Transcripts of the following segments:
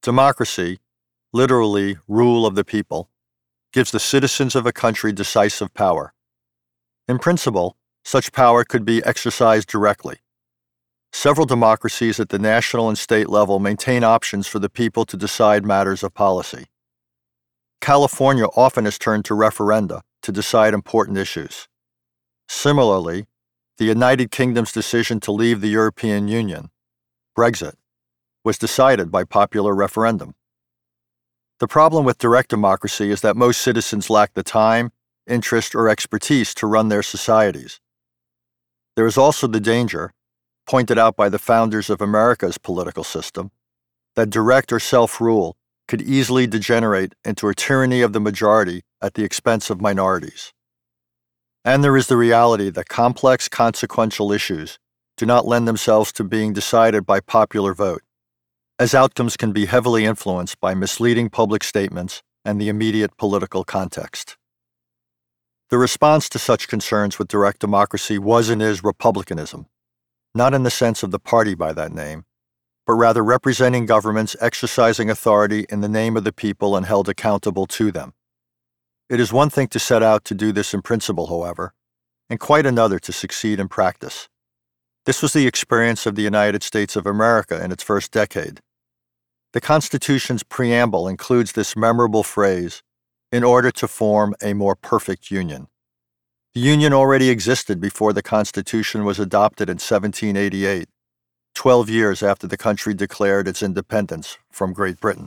Democracy, literally rule of the people, gives the citizens of a country decisive power. In principle, such power could be exercised directly. Several democracies at the national and state level maintain options for the people to decide matters of policy. California often has turned to referenda to decide important issues. Similarly, the United Kingdom's decision to leave the European Union, Brexit, was decided by popular referendum. The problem with direct democracy is that most citizens lack the time, interest, or expertise to run their societies. There is also the danger, pointed out by the founders of America's political system, that direct or self-rule could easily degenerate into a tyranny of the majority at the expense of minorities. And there is the reality that complex, consequential issues do not lend themselves to being decided by popular vote, as outcomes can be heavily influenced by misleading public statements and the immediate political context. The response to such concerns with direct democracy was and is republicanism, not in the sense of the party by that name, but rather representing governments exercising authority in the name of the people and held accountable to them. It is one thing to set out to do this in principle, however, and quite another to succeed in practice. This was the experience of the United States of America in its first decade. The Constitution's preamble includes this memorable phrase, "in order to form a more perfect union." The Union already existed before the Constitution was adopted in 1788, 12 years after the country declared its independence from Great Britain.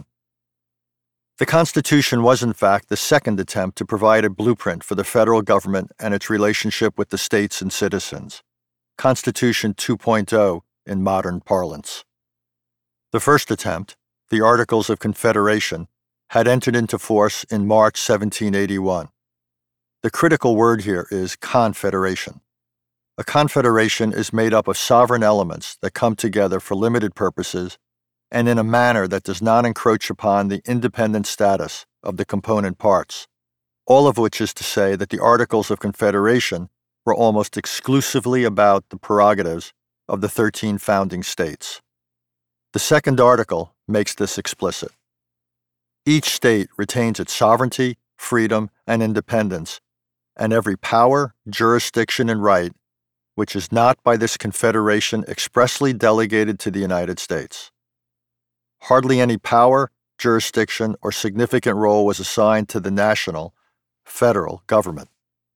The Constitution was, in fact, the second attempt to provide a blueprint for the federal government and its relationship with the states and citizens, Constitution 2.0 in modern parlance. The first attempt, the Articles of Confederation, had entered into force in March 1781. The critical word here is confederation. A confederation is made up of sovereign elements that come together for limited purposes and in a manner that does not encroach upon the independent status of the component parts, all of which is to say that the Articles of Confederation were almost exclusively about the prerogatives of the 13 founding states. The second article makes this explicit. Each state retains its sovereignty, freedom, and independence, and every power, jurisdiction, and right which is not by this confederation expressly delegated to the United States. Hardly any power, jurisdiction, or significant role was assigned to the national, federal government.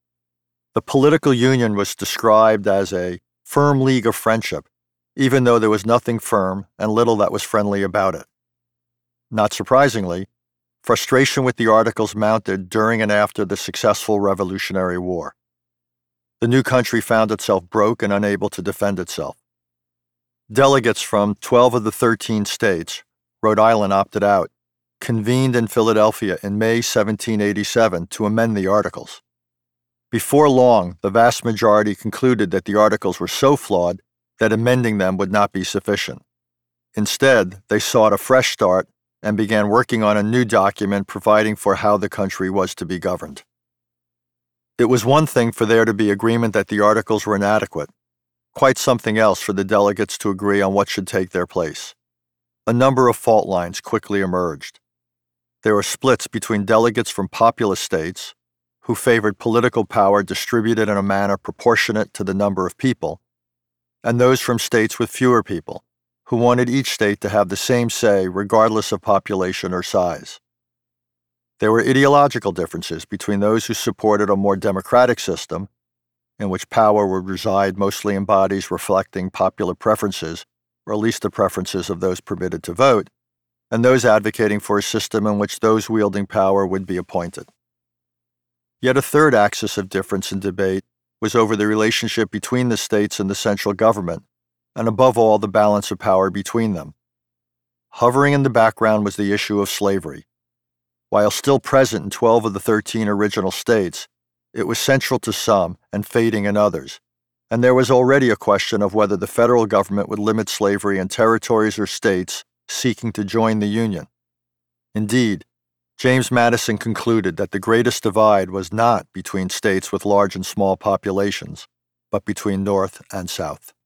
The political union was described as a firm league of friendship, even though there was nothing firm and little that was friendly about it. Not surprisingly, frustration with the Articles mounted during and after the successful Revolutionary War. The new country found itself broke and unable to defend itself. Delegates from 12 of the 13 states, Rhode Island opted out, convened in Philadelphia in May 1787 to amend the Articles. Before long, the vast majority concluded that the Articles were so flawed that amending them would not be sufficient. Instead, they sought a fresh start and began working on a new document providing for how the country was to be governed. It was one thing for there to be agreement that the Articles were inadequate, quite something else for the delegates to agree on what should take their place. A number of fault lines quickly emerged. There were splits between delegates from populous states, who favored political power distributed in a manner proportionate to the number of people, and those from states with fewer people, who wanted each state to have the same say regardless of population or size. There were ideological differences between those who supported a more democratic system, in which power would reside mostly in bodies reflecting popular preferences, or at least the preferences of those permitted to vote, and those advocating for a system in which those wielding power would be appointed. Yet a third axis of difference in debate was over the relationship between the states and the central government, and above all, the balance of power between them. Hovering in the background was the issue of slavery. While still present in 12 of the 13 original states, it was central to some and fading in others, and there was already a question of whether the federal government would limit slavery in territories or states seeking to join the Union. Indeed, James Madison concluded that the greatest divide was not between states with large and small populations, but between North and South.